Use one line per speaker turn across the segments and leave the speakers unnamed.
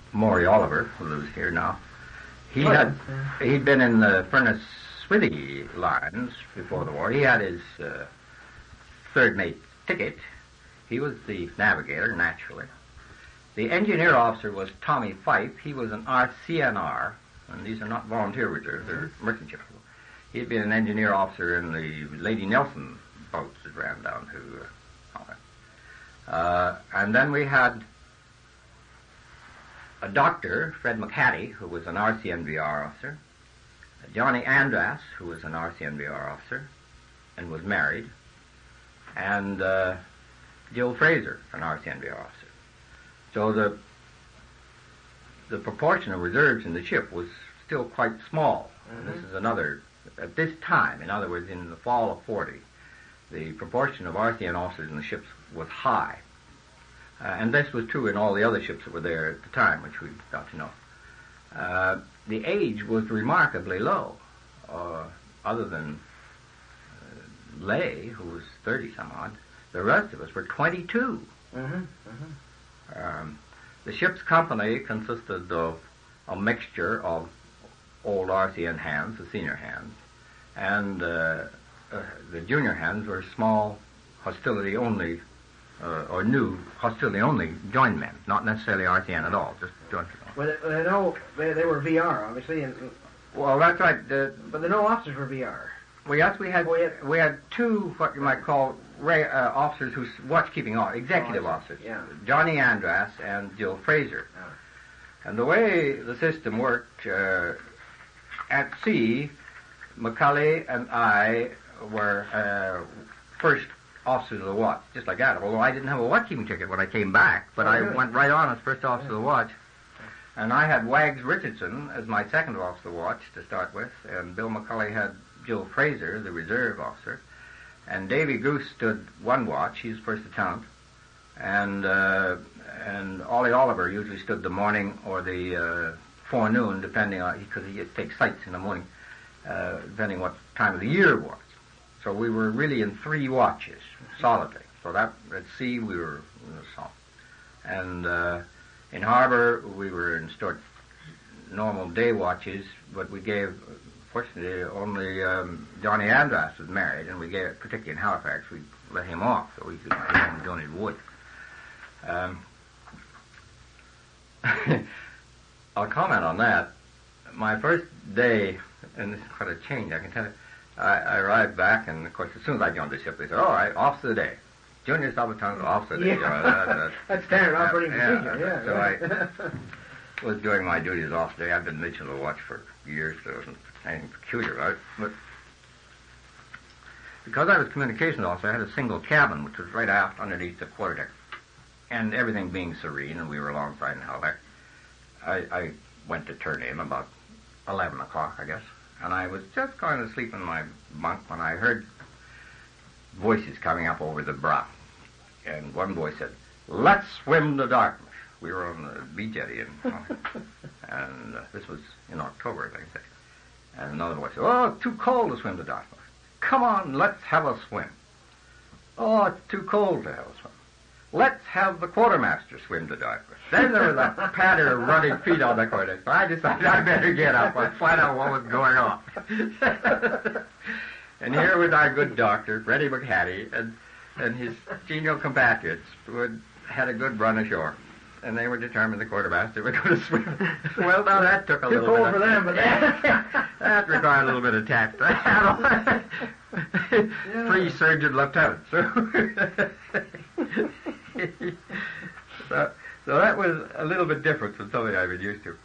Maury Oliver, who lives here now. He'd been in the Furnace Swithy lines before the war. He had his third mate ticket. He was the navigator, naturally. The engineer officer was Tommy Fife. He was an RCNR, and these are not volunteer reserves, they're merchant ships. He'd been an engineer officer in the Lady Nelson boats that ran down to Holland. And then we had a doctor, Fred McHattie, who was an RCNVR officer, Johnny Andras, who was an RCNVR officer and was married, and Jill Fraser, an RCNVR officer. So the proportion of reserves in the ship was still quite small. And this is another, at this time, in other words, in the fall of 40, the proportion of RCN officers in the ships was high. And this was true in all the other ships that were there at the time, which we got to know. The age was remarkably low, other than Lay, who was 30-some odd. The rest of us were 22. The ship's company consisted of a mixture of old RCN hands, the senior hands, and the junior hands were small hostility-only, or new hostility-only joint men, not necessarily RCN at all, just joint men.
Well, they were VR, obviously.
Well, that's right.
But the no officers were VR.
Well, yes, we had two, what you might call, officers whose watchkeeping executive officers,
yeah.
Johnny Andras and Jill Fraser. Yeah. And the way the system worked, at sea, McCulley and I were first officers of the watch, just like that, although I didn't have a watchkeeping ticket when I came back, but I went right on as first officer of the watch. And I had Wags Richardson as my second officer of the watch to start with, and Bill McCulley had Jill Fraser, the reserve officer, and Davy Goose stood one watch. He's first lieutenant, and Ollie Oliver usually stood the morning or the forenoon, depending on, because he takes sights in the morning, depending what time of the year it was. So we were really in 3 watches solidly. So that at sea we were in the sun, and in harbor we were in normal day watches, but we gave. Fortunately, only Johnny Andras was married, and we gave it, particularly in Halifax, we let him off so he could donate wood. I'll comment on that. My first day, and this is quite a change, I can tell you, I arrived back, and of course, as soon as I joined the ship, they said, all right, officer of the day. Junior Sub-Lieutenant, officer of the day.
Yeah. That's standard operating procedure, yeah.
So I was doing my duty as officer of the day. I've been Mitchell of the watch for years, so it wasn't anything peculiar about it. But because I was communications officer, I had a single cabin, which was right aft underneath the quarterdeck. And everything being serene, and we were alongside in Halifax, I went to turn in about 11 o'clock, I guess. And I was just going to sleep in my bunk when I heard voices coming up over the brow. And one voice said, "Let's swim to Dartmouth." We were on the beach jetty, and this was in October, I think. And another voice said, "Oh, it's too cold to swim to Dartmouth. Come on, let's have a swim." "Oh, it's too cold to have a swim. Let's have the quartermaster swim to Dartmouth." Then there was a patter of running feet on the quarterdeck. So I decided I better get up and find out what was going on. And here was our good doctor, Freddie McHattie, and his genial compatriots who had a good run ashore. And they were determined the quartermaster was going to swim. Well, now that took a little bit.
Too cold for them, but
that required a little bit of tact. 3 surgeon lieutenants. So that was a little bit different from something I've been used to.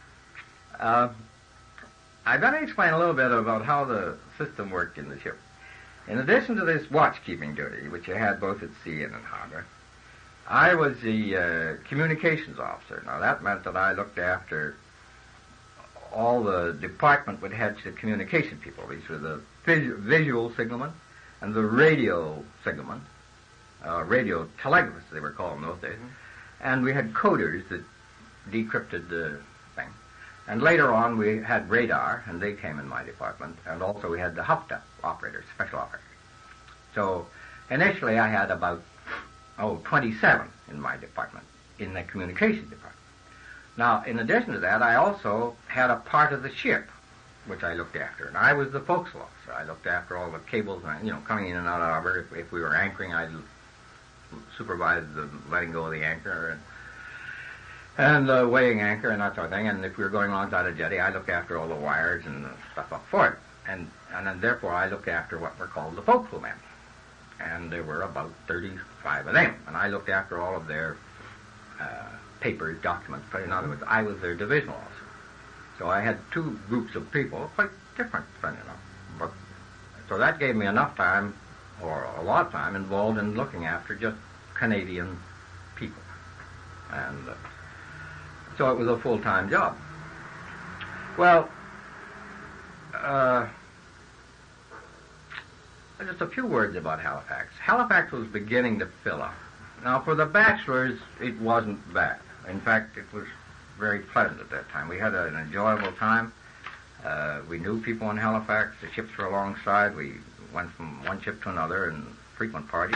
I better explain a little bit about how the system worked in the ship. In addition to this watchkeeping duty, which I had both at sea and in harbor, I was the communications officer. Now, that meant that I looked after all the department would head to communication people. These were the visual signalmen and the radio signalmen, radio telegraphists they were called in those days. And we had coders that decrypted the thing. And later on we had radar, and they came in my department, and also we had the HUFTA operators, special operators. So initially I had about 27 in my department, in the communications department. Now, in addition to that, I also had a part of the ship, which I looked after. And I was the forecastle officer. I looked after all the cables, coming in and out of the harbor. If we were anchoring, I'd supervise the letting go of the anchor and weighing anchor and that sort of thing. And if we were going alongside a jetty, I looked after all the wires and stuff up for it. And then therefore I looked after what were called the forecastle men. And there were about 35 of them. And I looked after all of their papers, documents. But in other words, I was their divisional officer. So I had two groups of people, quite different, But so that gave me enough time, or a lot of time, involved in looking after just Canadian people. And so it was a full-time job. Well, just a few words about Halifax. Halifax was beginning to fill up. Now, for the bachelors, it wasn't bad. In fact, it was very pleasant at that time. We had an enjoyable time. We knew people in Halifax. The ships were alongside. We went from one ship to another in frequent parties.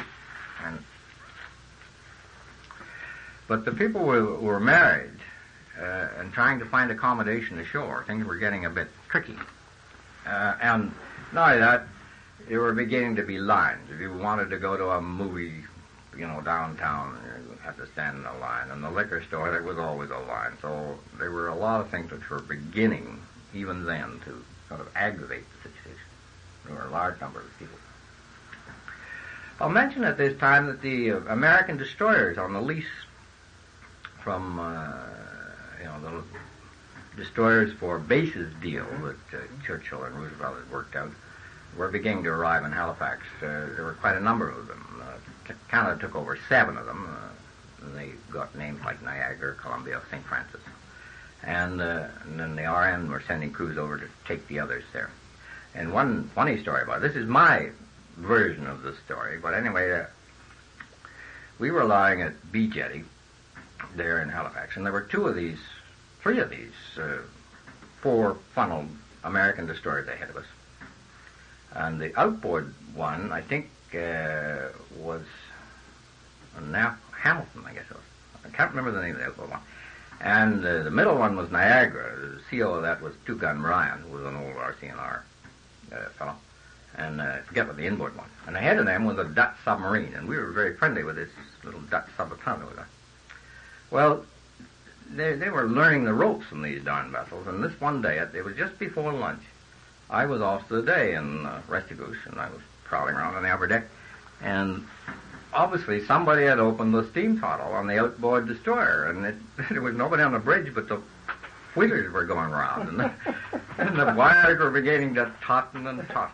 But the people were married and trying to find accommodation ashore. Things were getting a bit tricky. And not only that, there were beginning to be lines. If you wanted to go to a movie, downtown, you had to stand in a line. And the liquor store, there was always a line. So there were a lot of things which were beginning, even then, to sort of aggravate the situation. There were a large number of people. I'll mention at this time that the American destroyers on the lease from, the destroyers for bases deal that Churchill and Roosevelt had worked out were beginning to arrive in Halifax. There were quite a number of them. Canada took over 7 of them. And they got names like Niagara, Columbia, St. Francis. And then the RN were sending crews over to take the others there. And one funny story about it, this is my version of the story, but anyway, we were lying at B Jetty there in Halifax, and there were 3 of these 4-funneled American destroyers ahead of us. And the outboard one, I think, was Hamilton, I guess it was. I can't remember the name of the outboard one. And the middle one was Niagara. The CO of that was Two-Gun Ryan, who was an old RCNR fellow. And I forget what the inboard one. And ahead of them was a Dutch submarine, and we were very friendly with this little Dutch submarine. Well, they were learning the ropes from these darn vessels, and this one day, it was just before lunch, I was off to the day in Restigouche, and I was prowling around on the upper deck, and obviously somebody had opened the steam throttle on the outboard destroyer, and there was nobody on the bridge, but the wheelers were going around, and the wires were beginning to tauten,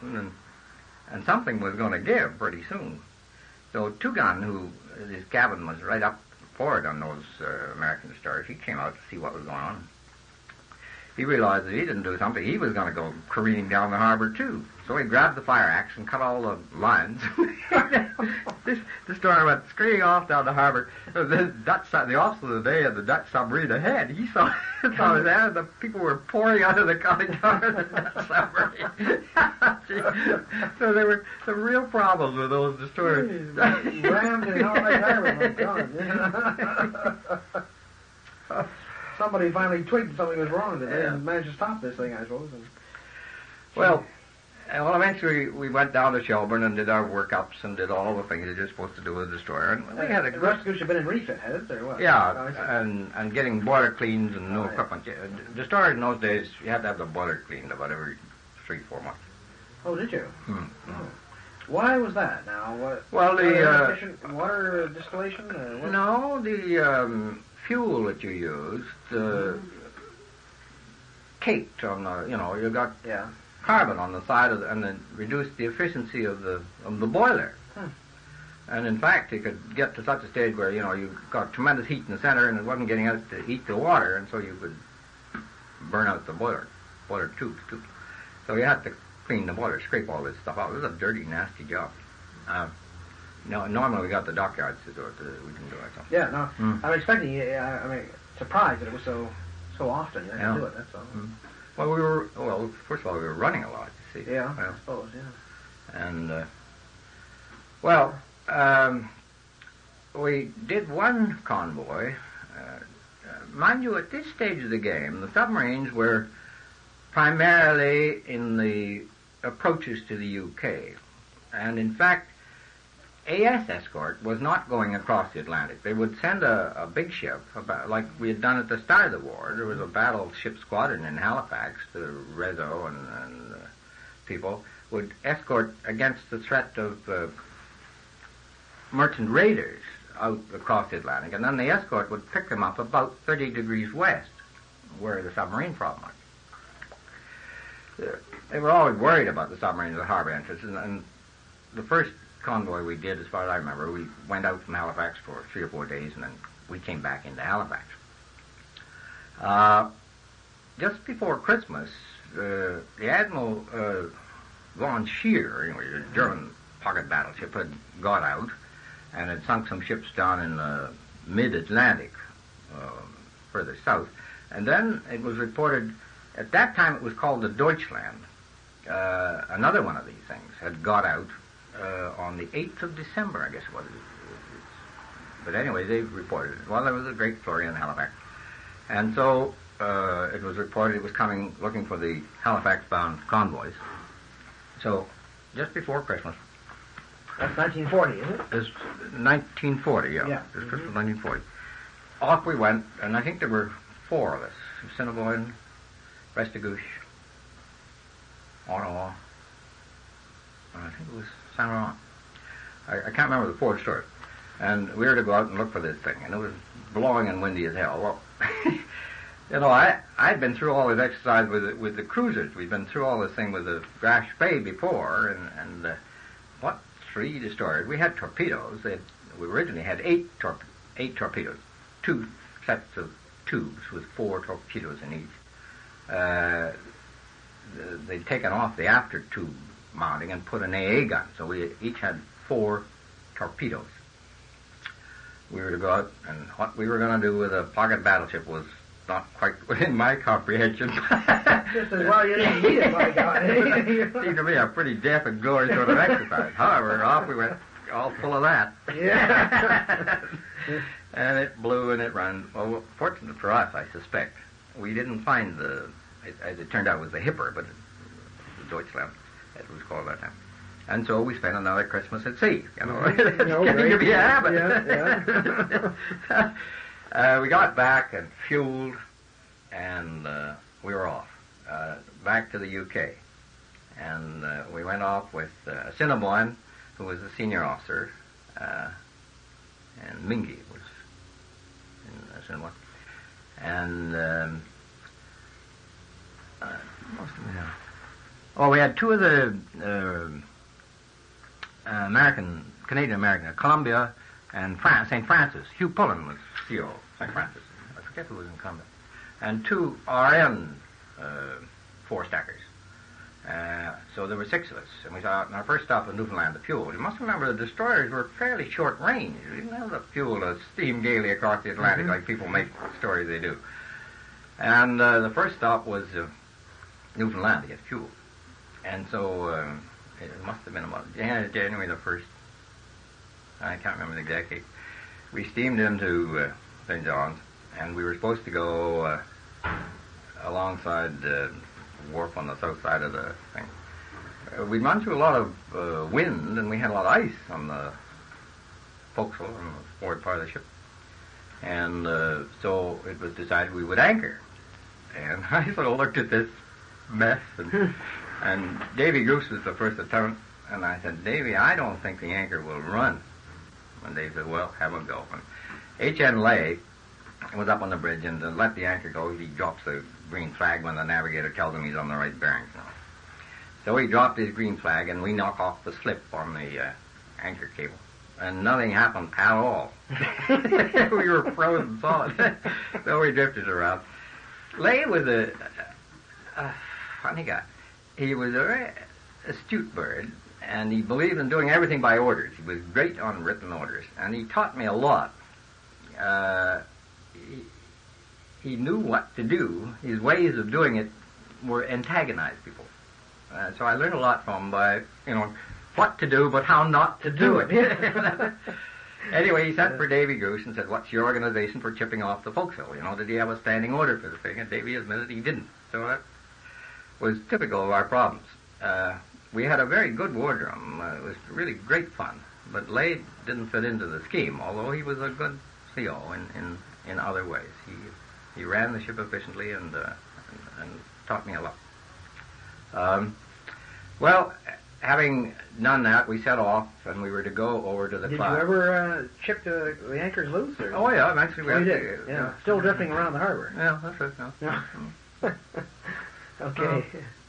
and something was going to give pretty soon. So Two-Gun, his cabin was right up forward on those American destroyers, he came out to see what was going on. He realized that he didn't do something, he was going to go careening down the harbor too. So he grabbed the fire axe and cut all the lines. This destroyer went screaming off down the harbor. The officer of the day of the Dutch submarine ahead, he saw his hand, the people were pouring out of the cottage yard of the Dutch submarine. So there were some real problems with those destroyers.
Rammed in all that harbor. Somebody finally twigged something was wrong today and managed to stop this thing, I suppose.
Well, eventually we went down to Shelburne and did our workups and did all the things you're supposed to do with a destroyer. And we had a good...
Restigouche had been in refit, had it, or what?
Yeah, and getting boiler cleans and new equipment. Destroyers in those days, you had to have the boiler cleaned about every 3-4 months.
Oh, did you?
Mm-hmm.
Oh. Why was that? Now, what?
Well,
water distillation?
No, the fuel that you used caked on the, you got carbon on the side of and it reduced the efficiency of the boiler. And in fact, it could get to such a stage where, you got tremendous heat in the center and it wasn't getting out to heat the water, and so you could burn out the boiler tubes too. So you had to clean the boiler, scrape all this stuff out. It was a dirty, nasty job. Normally we got the dockyards to do it. We didn't do it. So.
Yeah, no. I'm expecting, surprised that it was so often you had to do it, that's all.
Well, first of all, we were running a lot, you see.
Yeah, I suppose, yeah.
And, we did one convoy mind you, at this stage of the game, the submarines were primarily in the approaches to the UK. And in fact, AS Escort was not going across the Atlantic. They would send a big ship, like we had done at the start of the war. There was a battleship squadron in Halifax, the Rezo and people would escort against the threat of merchant raiders out across the Atlantic, and then the escort would pick them up about 30 degrees west, where the submarine problem was. They were always worried about the submarines at harbor entrance, and the first convoy we did, as far as I remember, we went out from Halifax for 3 or 4 days, and then we came back into Halifax. Just before Christmas, the Admiral von Scheer, anyway, the German pocket battleship, had got out and had sunk some ships down in the mid-Atlantic, further south. And then it was reported, at that time it was called the Deutschland, another one of these things, had got out on the 8th of December, I guess it was. But anyway, they reported it. Well, there was a great flurry in Halifax. And so it was reported it was coming, looking for the Halifax-bound convoys. So just before Christmas.
That's 1940, is it?
It's 1940, yeah.
Yeah.
It's Christmas 1940. Off we went, and I think there were 4 of us. Assiniboine, Restigouche, Ottawa, and I think it was Saint Laurent. I can't remember the 4th story. And we were to go out and look for this thing, and it was blowing and windy as hell. Well, you know, I'd been through all this exercise with the cruisers. We'd been through all this thing with the Grash Bay before, and what 3 destroyers. We had torpedoes. We originally had 8 torpedoes, 2 sets of tubes with 4 torpedoes in each. They'd taken off the after tube mounting and put an AA gun, so we each had 4 torpedoes. We were to go out, and what we were going to do with a pocket battleship was not quite within my comprehension.
Just as well you didn't need it, my God.
It seemed to be a pretty death and glory sort of exercise. However, off we went, all full of that.
Yeah.
And it blew and it ran. Well, fortunate for us, I suspect, we didn't find as it turned out, it was the Hipper, but the Deutschland, as it was called that time. And so we spent another Christmas at sea. You know, it's getting to be a habit.
Yeah.
We got back and fueled, and we were off back to the UK. And we went off with Assiniboine, who was a senior officer, and Mingy was in Assiniboine. And we had 2 of the Canadian-American, Columbia and St. Francis. Hugh Pullen was CO, St. Francis. I forget who was in Columbia. And 2 RN 4-stackers. So there were 6 of us. And we saw in our first stop in Newfoundland, the fuel. You must remember the destroyers were fairly short range. We didn't have the fuel to steam gaily across the Atlantic like people make stories they do. And the first stop was Newfoundland to get fuel. And so it must have been about January the 1st. I can't remember the exact date. We steamed into St. John's, and we were supposed to go alongside the wharf on the south side of the thing. We'd run through a lot of wind, and we had a lot of ice on the forecastle and the forward part of the ship. And so it was decided we would anchor. And I sort of looked at this mess, and Davy Goose was the first lieutenant, and I said, Davy, I don't think the anchor will run. And Dave said, well, have a go. And H.N. Lay was up on the bridge, and to let the anchor go, he drops the green flag when the navigator tells him he's on the right bearings. So he dropped his green flag, and we knock off the slip on the anchor cable. And nothing happened at all. We were frozen solid. So we drifted around. Lay was a funny guy. He was a very astute bird, and he believed in doing everything by orders. He was great on written orders, and he taught me a lot. He knew what to do. His ways of doing it were antagonize people. So I learned a lot from him by, what to do, but how not to do it. Anyway, he sent for Davy Goose and said, "What's your organization for chipping off the forecastle? You know, did he have a standing order for the thing?" And Davy admitted he didn't. So that was typical of our problems. We had a very good wardroom. It was really great fun. But Lade didn't fit into the scheme, although he was a good CO in other ways. He ran the ship efficiently and taught me a lot. Well, having done that, we set off, and we were to go over to the
Did
Clyde.
you ever chip the anchors loose? Or?
Oh, yeah, eventually we
Oh,
had
you
to.
did? Yeah. Still drifting around the harbor.
Yeah, that's it. Yeah.
Okay.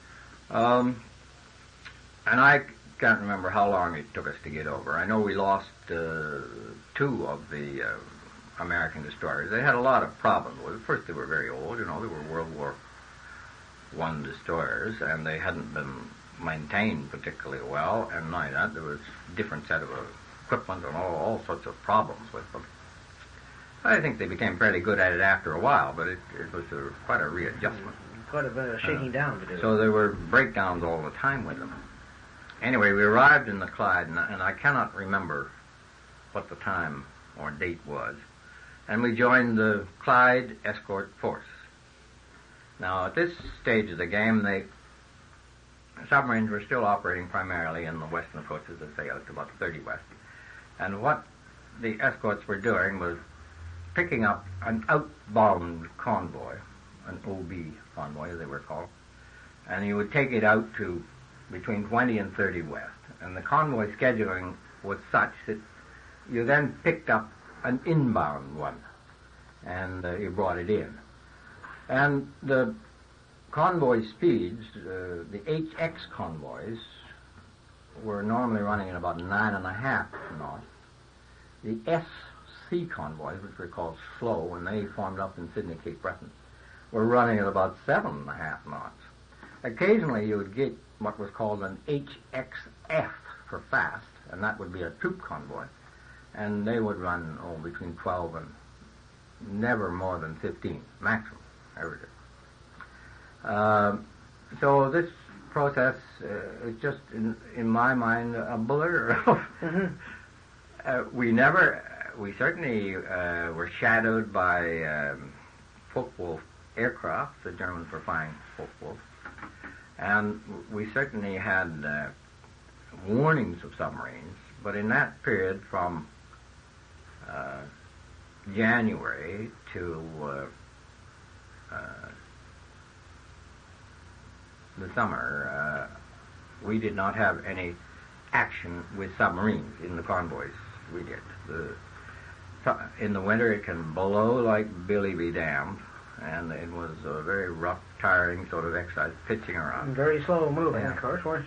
And I can't remember how long it took us to get over. I know we lost 2 of the American destroyers. They had a lot of problems with it. First, they were very old. You know, they were World War I destroyers, and they hadn't been maintained particularly well. And not only that, there was a different set of equipment and all sorts of problems with them. I think they became fairly good at it after a while, but it was quite a readjustment.
Quite a shaking down to do.
So there were breakdowns all the time with them. Anyway, we arrived in the Clyde, and I cannot remember what the time or date was, and we joined the Clyde Escort Force. Now, at this stage of the game, the submarines were still operating primarily in the western approaches, as they out to about 30 west. And what the escorts were doing was picking up an outbound convoy, an OB convoy, as they were called, and you would take it out to between 20 and 30 west. And the convoy scheduling was such that you then picked up an inbound one, and you brought it in. And the convoy speeds, the HX convoys, were normally running at about 9.5 knots. The SC convoys, which were called slow when they formed up in Sydney Cape Breton, were running at about 7.5 knots. Occasionally you would get what was called an HXF for fast, and that would be a troop convoy, and they would run between 12 and never more than 15 maximum every day. So this process is just in my mind a blur. We certainly were shadowed by Focke-Wulf aircraft, the Germans were flying Focke-Wulf, and we certainly had warnings of submarines, but in that period from January to the summer, we did not have any action with submarines in the convoys. We did. In the winter it can blow like Billy be damned, and it was a very rough, tiring sort of exercise, pitching around.
Very slow moving, of course, weren't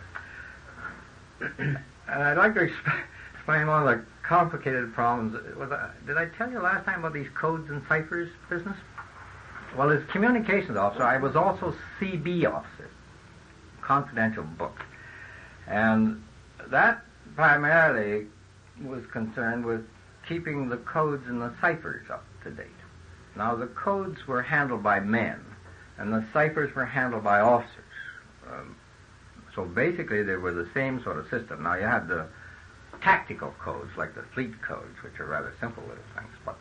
you?
I'd like to explain one of the complicated problems. Did I tell you last time about these codes and ciphers business? Well, as communications officer, I was also CB officer, confidential book. And that primarily was concerned with keeping the codes and the ciphers up to date. Now, the codes were handled by men, and the ciphers were handled by officers. So basically, they were the same sort of system. Now, you had the tactical codes, like the fleet codes, which are rather simple little things, but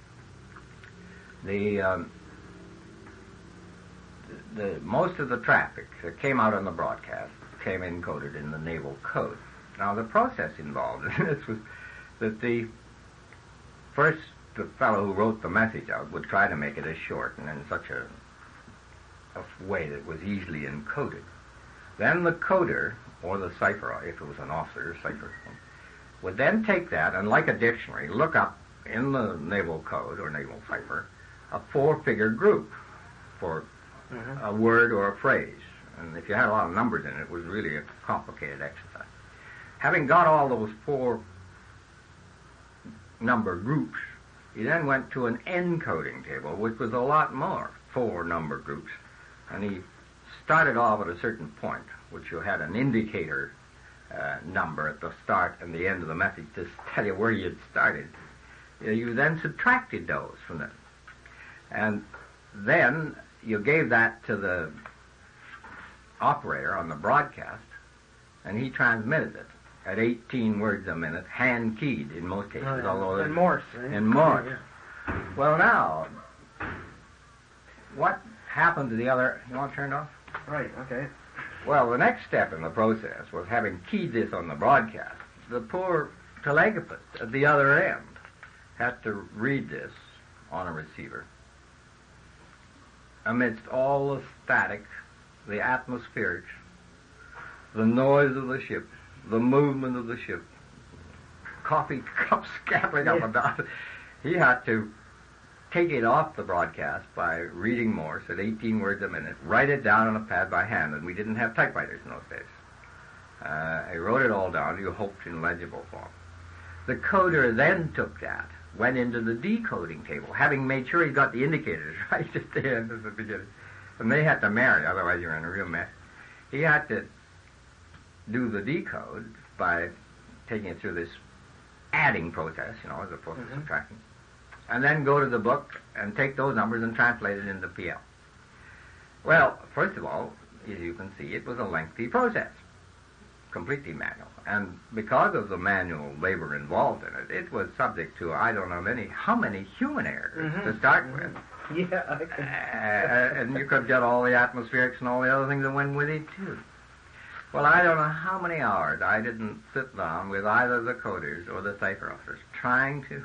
the most of the traffic that came out on the broadcast came encoded in the naval code. Now, the process involved in this was that the fellow who wrote the message out would try to make it as short and in such a way that it was easily encoded. Then the coder, or the cipher, if it was an officer, cipher, would then take that and, like a dictionary, look up in the naval code or naval cipher a 4-figure group for a word or a phrase. And if you had a lot of numbers in it, it was really a complicated exercise. Having got all those 4 number groups, he then went to an encoding table, which was a lot more, 4 number groups. And he started off at a certain point, which you had an indicator number at the start and the end of the message to tell you where you'd started. You then subtracted those from it. And then you gave that to the operator on the broadcast, and he transmitted it. at 18 words a minute, hand-keyed in most cases.
Oh, yeah.
Although
in Morse. Right?
In Morse.
Yeah.
Well, now, what happened to the other... You want it turned off?
Right, okay.
Well, the next step in the process was having keyed this on the broadcast. The poor telegraphist at the other end had to read this on a receiver amidst all the static, the atmospheric, the noise of the ship, the movement of the ship, coffee cups scattering up and down. He had to take it off the broadcast by reading Morse at 18 words a minute, write it down on a pad by hand, and we didn't have typewriters in those days. He wrote it all down, you hoped in legible form. The coder then took that, went into the decoding table, having made sure he got the indicators right at the end of the beginning. And they had to marry, otherwise you're in a real mess. He had to do the decode by taking it through this adding process, as opposed to subtracting. And then go to the book and take those numbers and translate it into PL. Well, first of all, as you can see, it was a lengthy process, completely manual. And because of the manual labor involved in it, it was subject to, I don't know how many human errors to start with.
Yeah.
And you could get all the atmospherics and all the other things that went with it, too. Well, I don't know how many hours I didn't sit down with either the coders or the cipher officers trying to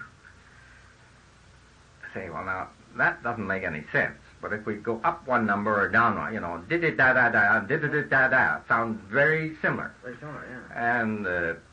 say, well, now, that doesn't make any sense. But if we go up one number or down one, did-it-da-da-da, did-it-da-da, sounds very similar.
Very similar, yeah.
And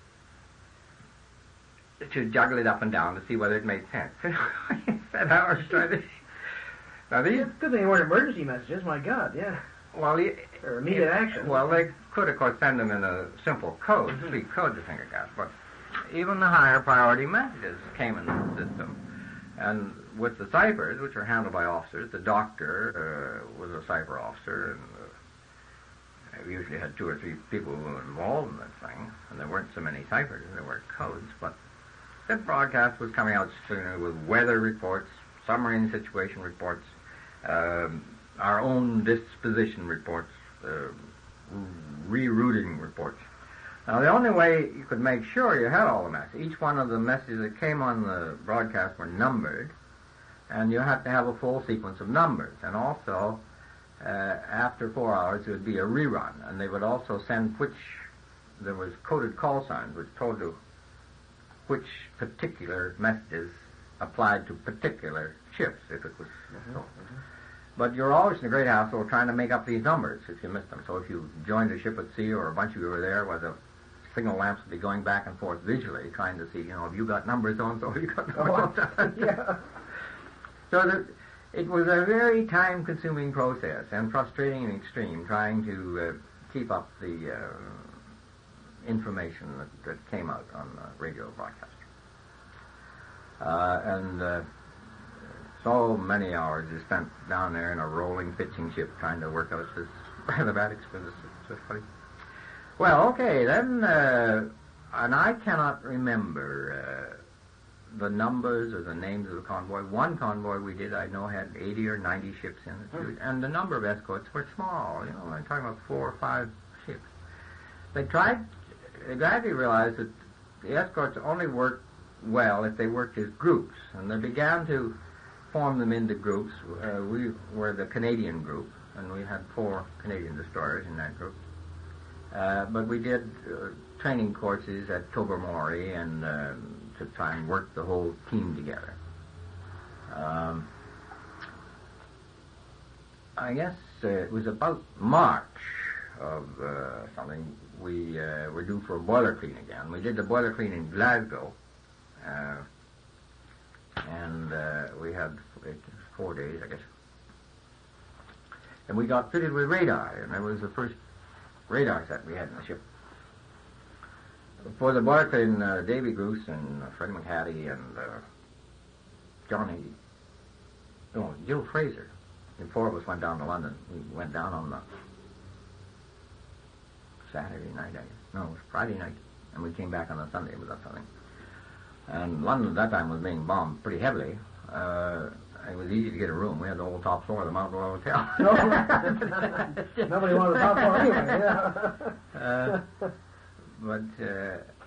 to juggle it up and down to see whether it made sense. I spent hours trying to... Now, these...
It's good thing they weren't emergency messages, my God, yeah.
Well,
or immediate action.
Well, they could, of course, send them in a simple code, speak code the finger got, but even the higher priority messages came in the system. And with the ciphers, which are handled by officers, the doctor was a cipher officer, and we usually had 2 or 3 people who were involved in this thing, and there weren't so many ciphers, there were codes, but the broadcast was coming out sooner with weather reports, submarine situation reports, our own disposition reports, rerouting reports. Now, the only way you could make sure you had all the messages, each one of the messages that came on the broadcast were numbered, and you had to have a full sequence of numbers. And also, after 4 hours, there would be a rerun, and they would also send there was coded call signs which told you which particular messages applied to particular ships, if it was so. But you're always in a great hassle trying to make up these numbers if you missed them. So if you joined a ship at sea or a bunch of you were there, the signal lamps would be going back and forth visually, trying to see, have you got numbers on, so have you got numbers on.
Yeah.
So it was a very time-consuming process and frustrating in extreme trying to keep up the information that came out on the radio broadcast. So many hours is spent down there in a rolling pitching ship trying to work out this mathematics for this. It's funny. Well, okay, then, and I cannot remember the numbers or the names of the convoy. One convoy we did, I know, had 80 or 90 ships in it, and the number of escorts were small. I'm talking about 4 or 5 ships. They gradually realized that the escorts only worked well if they worked as groups, and they began to form them into groups. We were the Canadian group, and we had 4 Canadian destroyers in that group. But we did training courses at Tobermory and to try and work the whole team together. I guess it was about March of something. We were due for a boiler clean again. We did the boiler clean in Glasgow, and we had 4 days, I guess. And we got fitted with radar, and that was the first radar set we had in the ship. For the boiler clean, Davy Goose and Freddie McHattie and Jill Fraser. And 4 of us went down to London. We went down on the Saturday night, I guess. No, it was Friday night. And we came back on the Sunday without something. And London at that time was being bombed pretty heavily. It was easy to get a room. We had the whole top floor of the Mount Royal Hotel.
Nobody wanted the top floor anyway, yeah.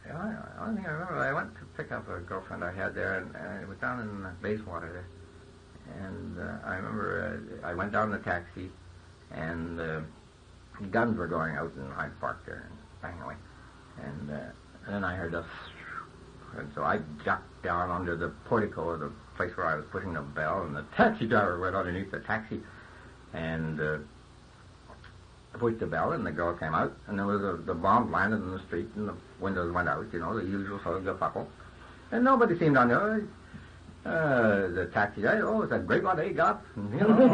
The only thing I remember, I went to pick up a girlfriend I had there, and it was down in Bayswater there. And I remember I went down in the taxi, and guns were going out in Hyde Park there, and bang away. And then I heard a... And so I ducked down under the portico of the place where I was pushing the bell, and the taxi driver went underneath the taxi, and I pushed the bell, and the girl came out, and there was the bomb landed in the street, and the windows went out, the usual sort of guffacle. And nobody seemed on the taxi driver, it's a great one they got. And,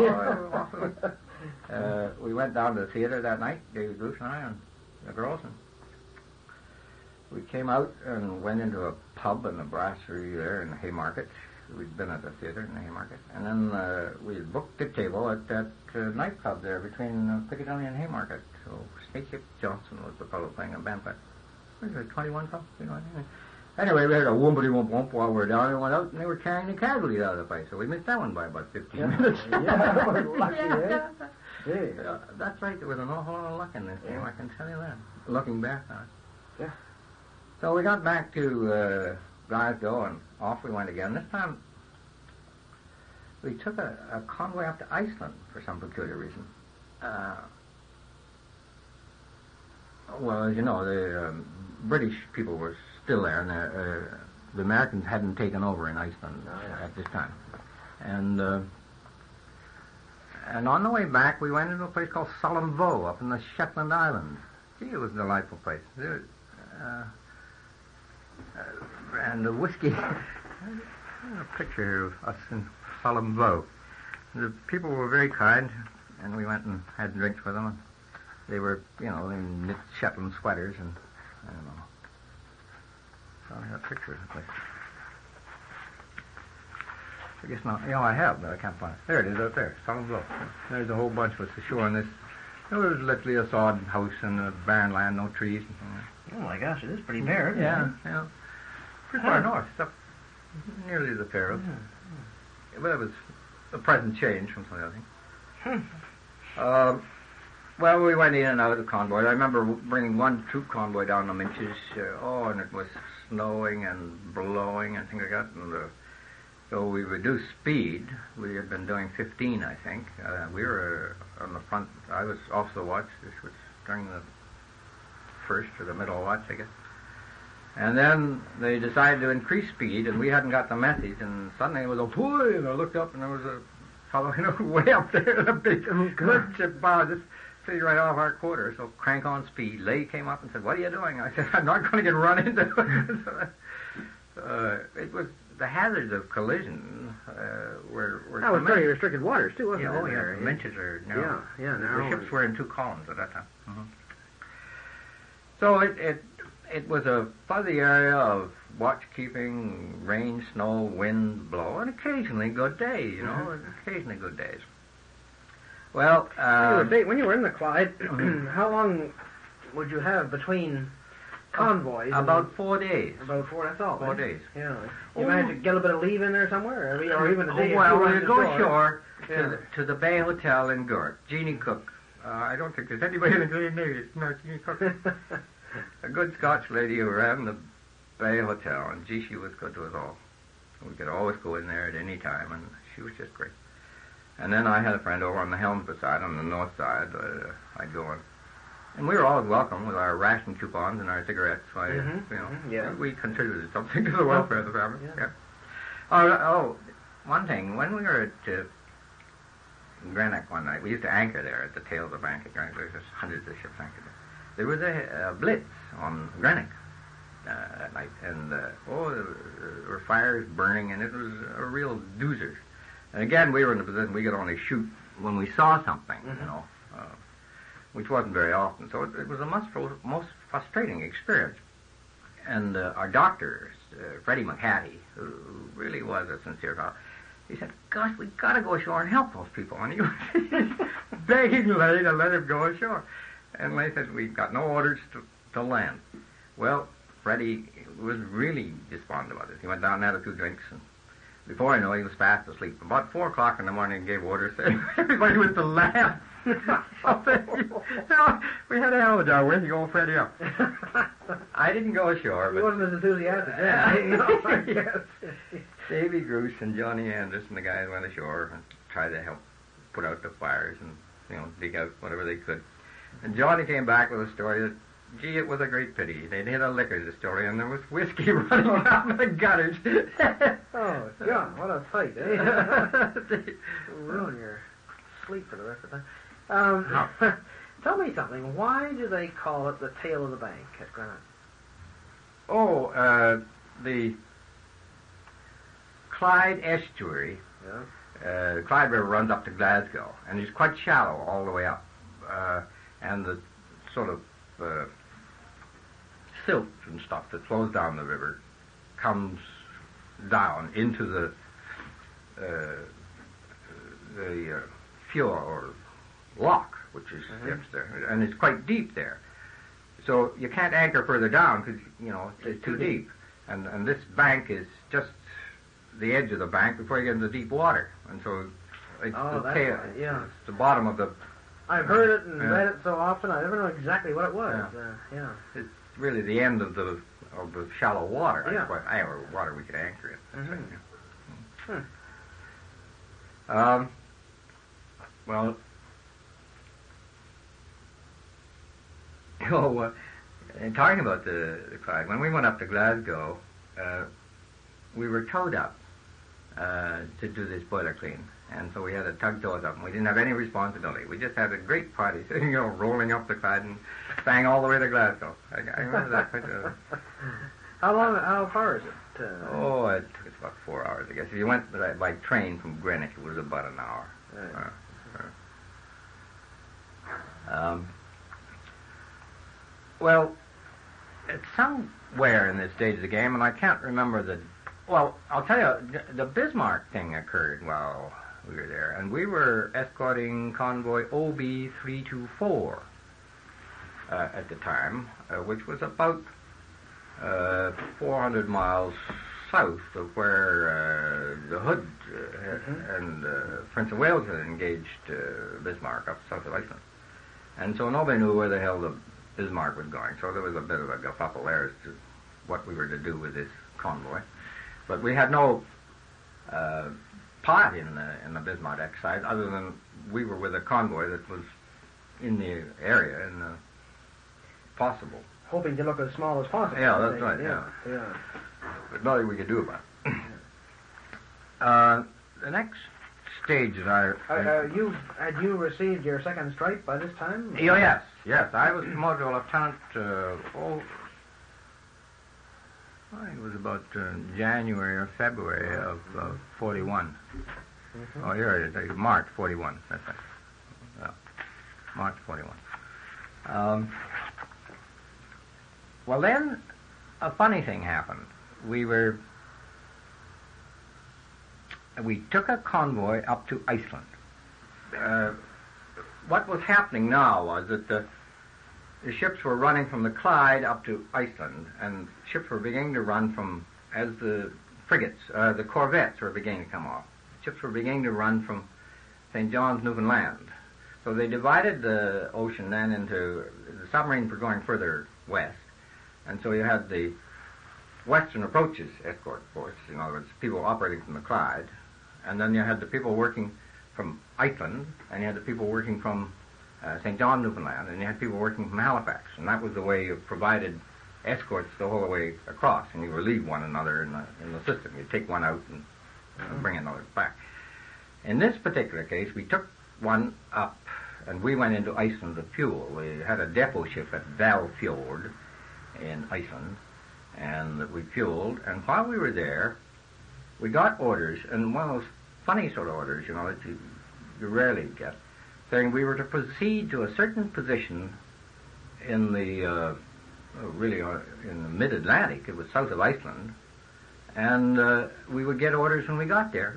we went down to the theater that night, David Bruce and I, and the girls, and we came out and went into a pub in the brasserie there in the Haymarket. We'd been at the theater in the Haymarket. And then we booked a table at that nightclub there between Piccadilly and Haymarket. So Snakeship Johnson was the fellow playing a band. What was it, 21 Club? Anyway, we heard a whoopity-whoop-whoop while we were down and went out, and they were carrying the casualties out of the place. So we missed that one by about 15 minutes. Yeah, that's right. There was an awful lot of luck in this game, I can tell you that. Looking back on it.
Yeah.
So we got back to Glasgow, and off we went again. This time, we took a convoy up to Iceland for some peculiar reason. Well, as you know, the British people were still there, and the Americans hadn't taken over in Iceland at this time. And on the way back, we went into a place called Solemn Voe up in the Shetland Islands. Gee, it was a delightful place. And the whiskey, a picture here of us in Solemn Voe. The people were very kind, and we went and had drinks with them. And they were, in knit Shetland sweaters, and I don't know. So I have a picture of the place. I guess not. I have, but I can't find it. There it is out there, Solemn Voe. There's a whole bunch of us ashore on this. It was literally a sod house and a barren land, no trees.
Oh my gosh, it is pretty bare, isn't it?
Yeah. Pretty far north, up nearly the Faroes. But it was a pleasant change from some of the other things. Well, we went in and out of the convoy. I remember bringing one troop convoy down the Minches, and it was snowing and blowing and things like that. And so we reduced speed. We had been doing 15, I think. We were on the front. I was off the watch. This was during the first or the middle watch, I guess. And then they decided to increase speed, and we hadn't got the message, and suddenly it was a whooey, and I looked up, and there was a fellow, way up there, a big ship bow just sitting right off our quarter. So crank on speed. Lay came up and said, "What are you doing?" I said, "I'm not going to get run into." It was the hazards of collision were
that was very restricted waters too, wasn't it?
Oh yeah, the Minches are narrow.
Yeah, narrow.
The ships were in two columns at that time. Mm-hmm. So it was a fuzzy area of watch-keeping, rain, snow, wind, blow, and occasionally good days, occasionally good days. Well,
when you were in the Clyde, how long would you have between convoys?
About 4 days.
About 4, that's all.
4 days.
Yeah. You managed to get a bit of leave in there somewhere, or even a day.
Well, we'd go ashore to the Bay Hotel in Gort. Jeannie Cook. I don't think there's anybody in the Green Navy. It's not Jeannie Cook. A good Scotch lady who ran the Bay Hotel, and gee, she was good to us all. We could always go in there at any time, and she was just great. And then I had a friend over on the Helmsburg side, on the north side. I'd go on. And we were always welcome with our ration coupons and our cigarettes. We contributed something to the welfare of the family. Yeah. One thing. When we were at Greenock one night, we used to anchor there at the tail of the bank at Greenock. There was just hundreds of ships anchored there. There was a blitz on Greenock at night, and there were fires burning, and it was a real doozer. And again, we were in a position we could only shoot when we saw something, which wasn't very often. So it was a most frustrating experience. And our doctor, Freddie McHattie, who really was a sincere fellow, he said, "Gosh, we got to go ashore and help those people." And he was begging Lay to let him go ashore. And Lay said, "We've got no orders to land." Well, Freddie was really despondent about this. He went down and had a few drinks, and before I know, he was fast asleep. About 4 o'clock in the morning, he gave orders. Everybody was to laugh. We had a hell of a job. Where's he going, Freddie up? I didn't go ashore,
He
but
wasn't as enthusiastic then. Yes.
Davy Gruce and Johnny Anderson, the guys, went ashore and tried to help put out the fires and, dig out whatever they could. And Johnny came back with a story that, gee, it was a great pity. They'd hit a liquor distillery and there was whiskey running down the gutters.
Oh, John, what a fight, eh? Ruin your sleep for the rest of the time. Tell me something. Why do they call it the tail of the bank at Granite?
Oh, the Clyde estuary, the Clyde River runs up to Glasgow, and it's quite shallow all the way up. And the sort of silt and stuff that flows down the river comes down into the fjord or loch, which is there, and it's quite deep there. So you can't anchor further down because it's too deep. And this bank is just the edge of the bank before you get into deep water, and so it's the tail.
Right, yeah.
It's the bottom of the.
I've heard it and read it so often, I never know exactly what it was.
It's really the end of the shallow water.
Yeah.
Or water we could anchor it. Well, and talking about the Clyde, when we went up to Glasgow, we were towed up to do this boiler clean. And so we had to tug tows up, and we didn't have any responsibility. We just had a great party, rolling up the Clyde and sang all the way to Glasgow. I remember that quite.
How far is it?
It took us about 4 hours, I guess. If you went by train from Greenwich, it was about an hour. Right. Well, it's somewhere in this stage of the game, and I can't remember the. Well, I'll tell you, the Bismarck thing occurred while we were there, and we were escorting convoy OB324 at the time, which was about 400 miles south of where the Hood and Prince of Wales had engaged Bismarck up south of Iceland. And so nobody knew where the hell the Bismarck was going, so there was a bit of a kerfuffle there as to what we were to do with this convoy. But we had no part in the Bismarck exercise, other than we were with a convoy that was in the area and possible.
Hoping to look as small as possible.
Yeah, that's right. Yeah. But nothing we could do about it. The next stage that
had you received your second stripe by this time?
Oh, yes. I was promoted to a lieutenant. I think it was about January or February of 41. Mm-hmm. Oh, here it is. March 41. That's right. Yeah. March 41. Well, then a funny thing happened. We took a convoy up to Iceland. What was happening now was that the ships were running from the Clyde up to Iceland, and ships were beginning to run as the frigates, the corvettes were beginning to come off. Ships were beginning to run from St. John's, Newfoundland. So they divided the ocean then into, the submarines were going further west, and so you had the western approaches escort force, in other words, people operating from the Clyde, and then you had the people working from Iceland, and you had the people working from St. John, Newfoundland, and you had people working from Halifax, and that was the way you provided escorts the whole way across, and you relieve one another in the system. You take one out and bring another back. In this particular case, we took one up, and we went into Iceland to fuel. We had a depot ship at Valfjord in Iceland, and we fueled, and while we were there, we got orders, and one of those funny sort of orders, that you rarely get, saying we were to proceed to a certain position in the, in the mid-Atlantic. It was south of Iceland, and we would get orders when we got there.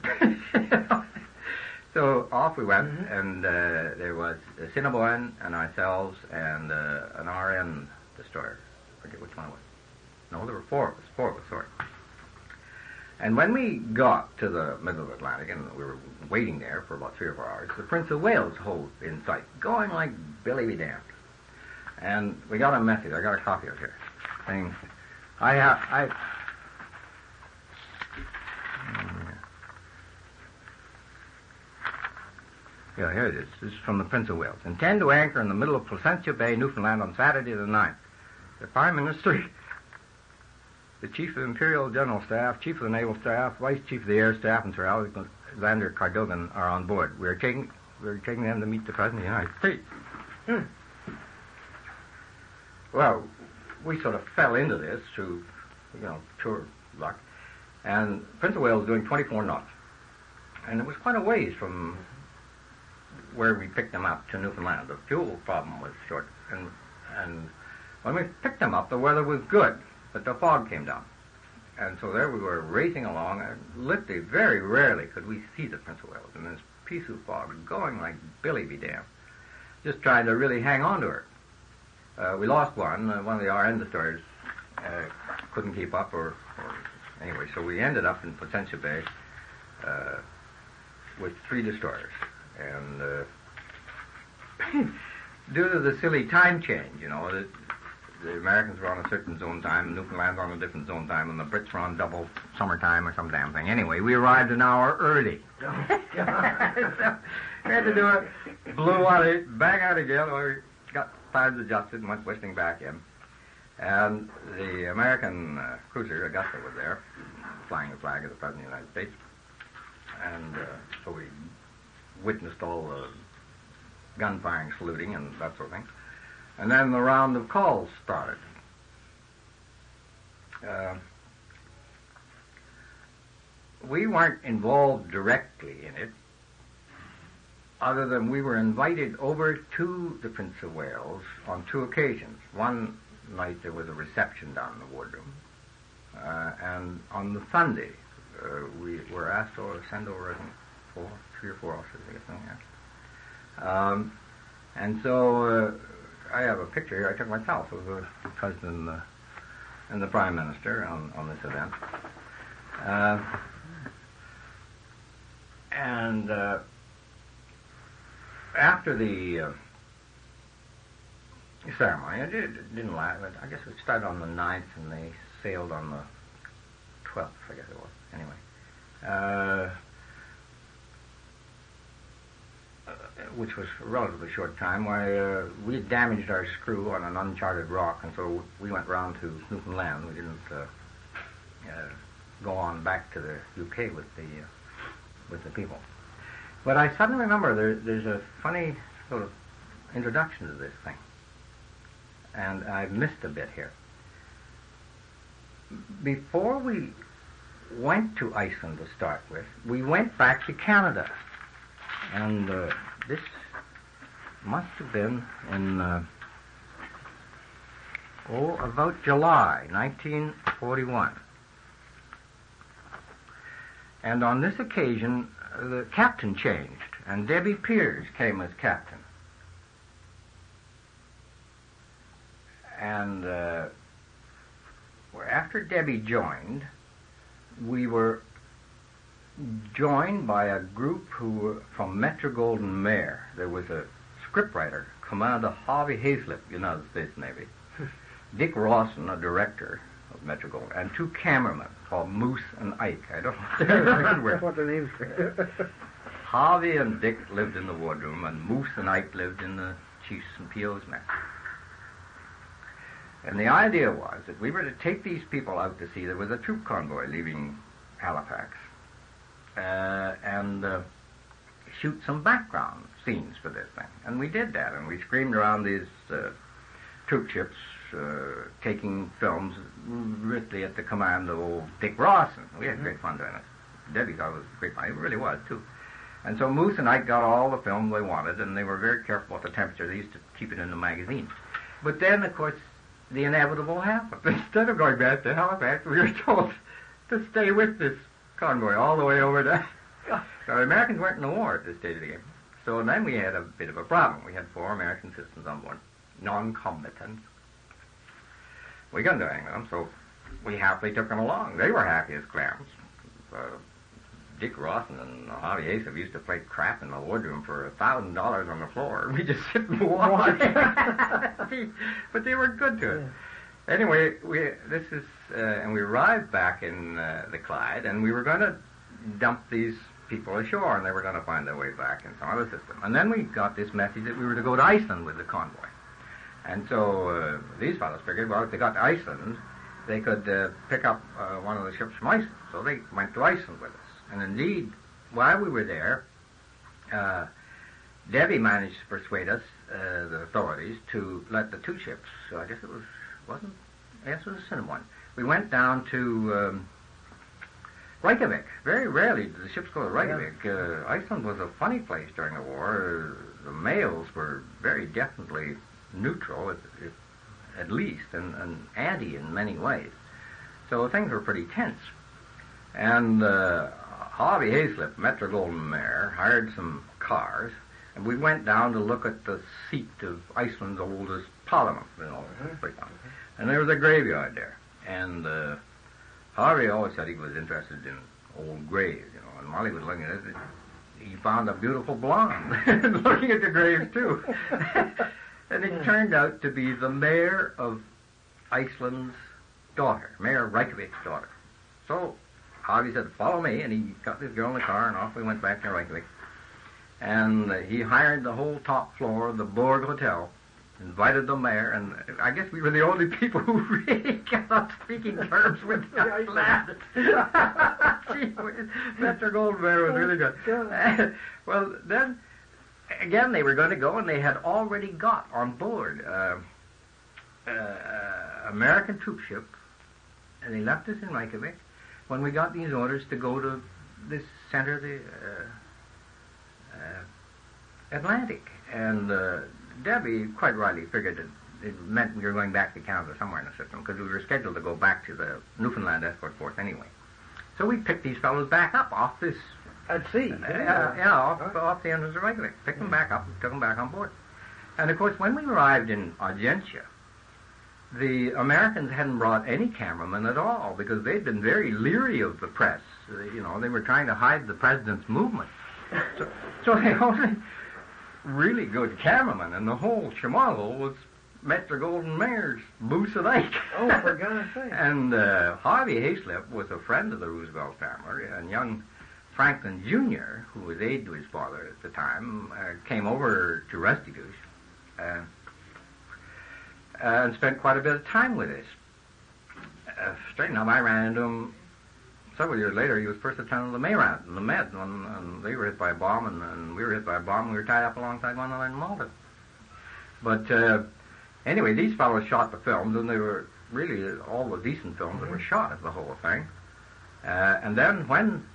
So off we went, and there was Cinnabon and ourselves and an RN destroyer. I forget which one it was. No, there were four of us, sorry. And when we got to the middle of the Atlantic, and we were waiting there for about 3 or 4 hours, the Prince of Wales hove in sight, going like Billy be damned. And we got a message. I got a copy of it here, saying, Yeah, here it is. This is from the Prince of Wales. Intend to anchor in the middle of Placentia Bay, Newfoundland, on Saturday the 9th. The Prime Minister, the Chief of Imperial General Staff, Chief of the Naval Staff, Vice Chief of the Air Staff, and Sir Alexander Cardogan are on board. We're taking them to meet the President of the United States. Well, we sort of fell into this through, pure luck. And Prince of Wales was doing 24 knots. And it was quite a ways from where we picked them up to Newfoundland. The fuel problem was short. And when we picked them up, the weather was good, but the fog came down. And so there we were racing along, and literally very rarely could we see the Prince of Wales in this piece of fog, going like Billy be damned, just trying to really hang on to her. We lost one of the RN destroyers couldn't keep up, or anyway, so we ended up in Placentia Bay with 3 destroyers. And due to the silly time change, the Americans were on a certain zone time, Newfoundland's on a different zone time, and the Brits were on double summertime or some damn thing. Anyway, we arrived an hour early. So we had to do it, blew out it, bang out again. We got times adjusted and went whistling back in. And the American cruiser, Augusta, was there, flying the flag of the President of the United States. And so we witnessed all the gunfiring, saluting, and that sort of thing. And then the round of calls started. We weren't involved directly in it, other than we were invited over to the Prince of Wales on 2 occasions. One night there was a reception down in the wardroom, and on the Sunday we were asked to send over, I think, 3 or 4 officers, I guess, something like that. And so I have a picture here I took myself of the President and the Prime Minister on this event. And after the ceremony, it didn't last. I guess it started on the 9th and they sailed on the 12th, I guess it was. Anyway. Which was a relatively short time, why we had damaged our screw on an uncharted rock, and so we went round to Newfoundland. We didn't go on back to the UK with the people. But I suddenly remember there's a funny sort of introduction to this thing, and I've missed a bit here. Before we went to Iceland to start with, we went back to Canada. And this must have been in, about July 1941. And on this occasion, the captain changed, and Debbie Pears came as captain. And after Debbie joined, we were joined by a group who were from Metro-Goldwyn-Mayer. There was a scriptwriter, Commander Harvey Hazlitt, United States Navy, Dick Rawson, a director of Metro-Goldwyn, and 2 cameramen called Moose and Ike. I don't know
what their names were.
Harvey and Dick lived in the wardroom, and Moose and Ike lived in the chiefs and PO's mess. And the idea was that we were to take these people out to sea. There was a troop convoy leaving Halifax, and shoot some background scenes for this thing. And we did that, and we screamed around these troop ships, taking films, really at the command of old Dick Rawson. We had great fun doing it. Debbie thought it was great fun. It really was, too. And so Moose and Ike got all the film they wanted, and they were very careful about the temperature. They used to keep it in the magazine. But then, of course, the inevitable happened. Instead of going back to Halifax, we were told to stay with this convoy all the way over to... So the Americans weren't in the war at this stage of the game. So then we had a bit of a problem. We had 4 American citizens on board, non-combatants. We couldn't do anything with them, so we happily took them along. They were happy as clams. Dick Rawson and Harvey Aislip used to play crap in the wardroom for $1,000 on the floor. We just sit and watch. But they were good to us. Anyway, we arrived back in the Clyde, and we were going to dump these people ashore, and they were going to find their way back in some other system. And then we got this message that we were to go to Iceland with the convoy. And so these fellows figured, well, if they got to Iceland, they could pick up one of the ships from Iceland. So they went to Iceland with us. And indeed, while we were there, Debbie managed to persuade us, the authorities, to let the two ships, so I guess it was a Cinnamon. We went down to Reykjavik. Very rarely did the ships go to Reykjavik. Iceland was a funny place during the war. The males were very definitely neutral, at least, and anti in many ways. So things were pretty tense. And Harvey Aislip, Metro-Goldwyn-Mayer, hired some cars, and we went down to look at the seat of Iceland's oldest parliament, and there was a graveyard there. And Harvey always said he was interested in old graves, and while he was looking at it, he found a beautiful blonde looking at the graves, too. And it turned out to be the mayor of Iceland's daughter, Mayor of Reykjavik's daughter. So Harvey said, follow me, and he got this girl in the car, and off we went back to Reykjavik. And he hired the whole top floor of the Borg Hotel, invited the mayor, and I guess we were the only people who really got up speaking terms with the Iceland. Metro-Goldwyn-Mayer was really good. Well, then, again, they were going to go, and they had already got on board American troop ship, and they left us in Reykjavik when we got these orders to go to this center of the Atlantic. And Debbie quite rightly figured that it meant we were going back to Canada somewhere in the system, because we were scheduled to go back to the Newfoundland Escort Force anyway. So we picked these fellows back up off this...
At sea?
Off the entrance of Reykjavik. Picked them back up and took them back on board. And, of course, when we arrived in Argentia, the Americans hadn't brought any cameramen at all, because they'd been very leery of the press. They were trying to hide the president's movement. So the only really good cameraman in the whole Chimago was Metro-Goldwyn-Mayer's Moose and Ike.
Oh, for God's sake.
And Harvey Aislip was a friend of the Roosevelt family, and young Franklin Jr., who was aide to his father at the time, came over to Restigouche and spent quite a bit of time with us. Straight enough, I ran into him several years later. He was first lieutenant of the Med, and they were hit by a bomb, and we were hit by a bomb. We were tied up alongside one another in Malta. But anyway, these fellows shot the films, and they were really all the decent films that were shot of the whole thing. And then when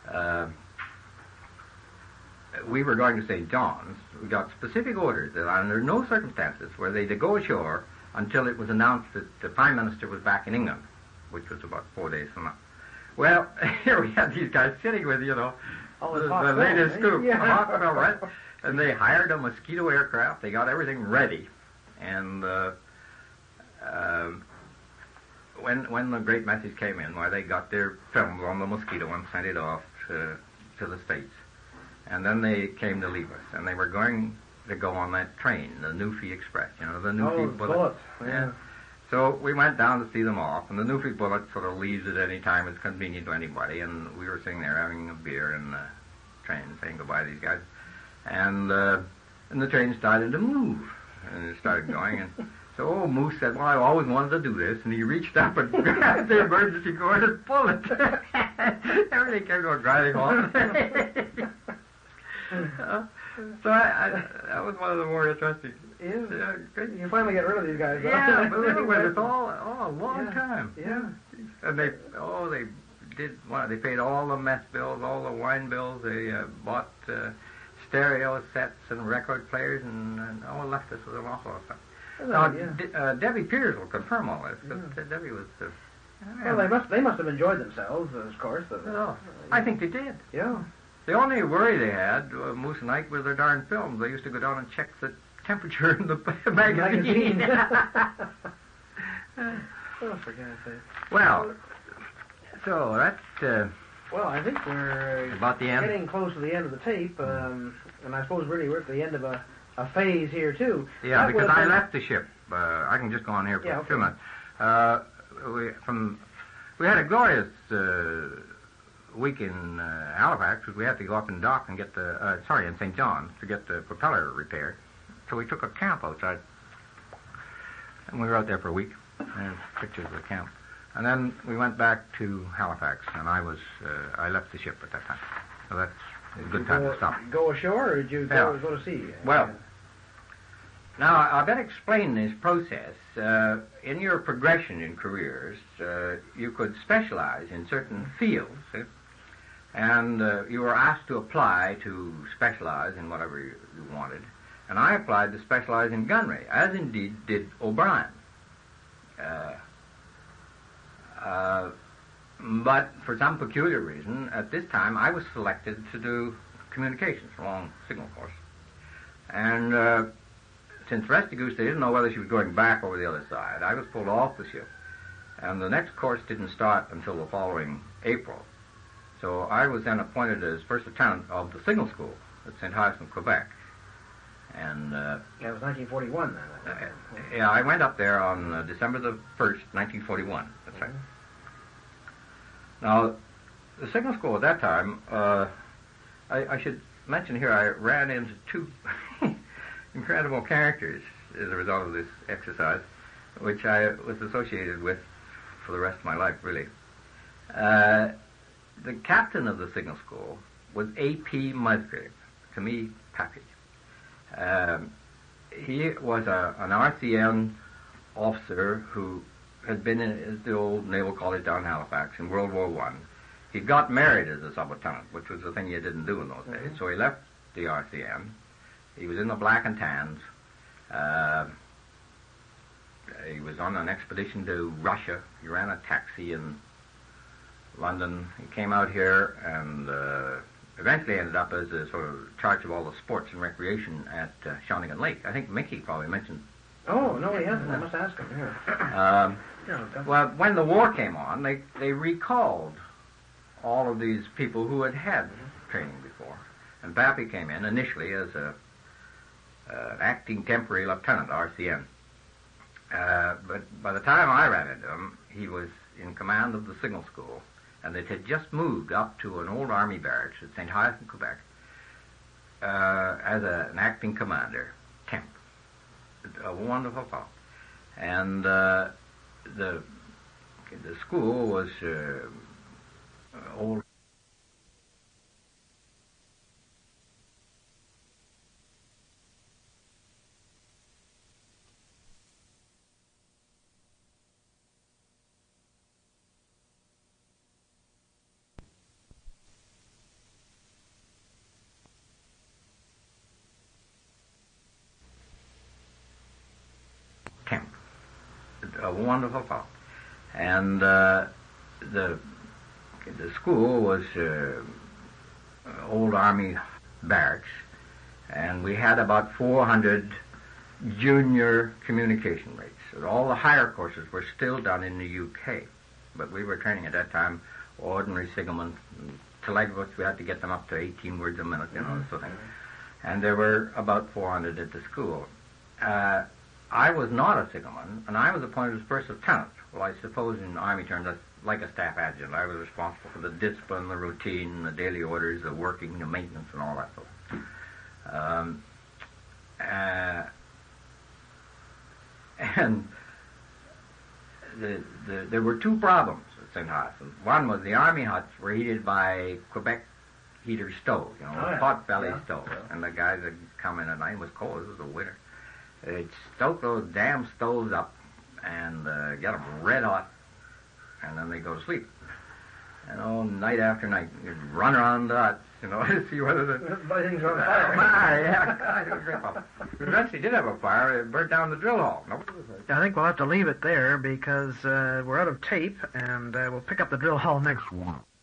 we were going to St. John's, we got specific orders that under no circumstances were they to go ashore until it was announced that the Prime Minister was back in England, which was about 4 days from now. Well, here we had these guys sitting with, the latest scoop, hot film, right? And they hired a Mosquito aircraft. They got everything ready. And when the great message came in, they got their films on the Mosquito and sent it off to the States. And then they came to leave us, and they were going to go on that train, the Newfie Express, the Newfie Bullet.
Yeah.
So we went down to see them off, and the Newfie Bullet sort of leaves at any time it's convenient to anybody, and we were sitting there having a beer in the train, saying goodbye to these guys. And the train started to move, and it started going, and so Moose said, well, I always wanted to do this, and he reached up and grabbed the emergency cord and pulled it. Everything came to a grinding halt. So that was one of the more interesting.
Yeah, you finally get rid of these guys.
Yeah, but they were with us all a long time.
Yeah.
And they paid all the mess bills, all the wine bills. They bought stereo sets and record players, and left us with an awful lot of stuff. Now, Debbie Peters will confirm all this, because Debbie was...
well, they must have enjoyed themselves, of course.
I think they did.
Yeah.
The only worry they had, Moose and Ike, was their darn films. They used to go down and check the temperature in the magazine.
Oh, for God's sake.
Well, so that's...
Well, I think we're
About the end?
getting close to the end of the tape, and I suppose really we're at the end of a phase here, too.
Yeah,
That
because
would have
I
been-
left the ship. I can just go on here for
Yeah,
a
okay.
few minutes. We had a glorious week in Halifax because we had to go up and dock and get in St. John's to get the propeller repaired. So we took a camp outside, and we were out there for a week. There's pictures of the camp. And then we went back to Halifax, and I left the ship at that time. So that's a good time to stop.
Go ashore, or did you go to sea?
Well, now I better explain this process. In your progression in careers, you could specialize in certain fields, and you were asked to apply to specialize in whatever you wanted. And I applied to specialize in gunnery, as indeed did O'Brien. But for some peculiar reason, at this time, I was selected to do communications along signal course. And since Restigouche, they didn't know whether she was going back over the other side, I was pulled off the ship. And the next course didn't start until the following April. So I was then appointed as first lieutenant of the signal school at St. Hyacinthe, Quebec. And
Yeah, it was 1941 then.
yeah, I went up there on December the 1st, 1941. That's right. Now, the signal school at that time, I should mention here, I ran into two incredible characters as a result of this exercise, which I was associated with for the rest of my life, really. The captain of the signal school was A.P. Musgrave, to me, Pappy. He was an RCN officer who had been in the old Naval College down in Halifax in World War I. He got married as a sub-lieutenant, which was the thing you didn't do in those days. So he left the RCN. He was in the Black and Tans. He was on an expedition to Russia. He ran a taxi in London. He came out here and eventually ended up as a sort of charge of all the sports and recreation at Shawnigan Lake. I think Mickey probably mentioned.
Oh, no, he hasn't. I must ask him. Yeah.
Well, when the war came on, they recalled all of these people who had training before. And Pappy came in initially as an acting temporary lieutenant, RCN. But by the time I ran into him, he was in command of the signal school, and it had just moved up to an old army barracks at St. Hyacinthe, Quebec, as an acting commander, Kemp. A wonderful fellow. And the school was old. Kemp. A wonderful fellow. And the school was old army barracks, and we had about 400 junior communication rates. So all the higher courses were still done in the UK, but we were training at that time ordinary signalmen, telegraphers. We had to get them up to 18 words a minute, you know, sort of thing. And there were about 400 at the school. I was not a signalman, and I was appointed as first lieutenant. Well, I suppose in Army terms, that's like a staff adjutant. I was responsible for the discipline, the routine, the daily orders, the working, the maintenance, and all that sort of and there were two problems at St. Hyacinthe. One was the Army huts were heated by Quebec heater stoves, you know, pot belly stoves. Yeah. And the guys would come in at night. It was cold. It was the winter. They'd stoke those damn stoves up and get them red hot, and then they'd go to sleep. And all night after night, you'd run around the huts, you know, to see whether the...
things are on fire.
Yeah, it was great fun. We eventually did have a fire. It burnt down the drill hall.
I think we'll have to leave it there because we're out of tape, and we'll pick up the drill hall next one.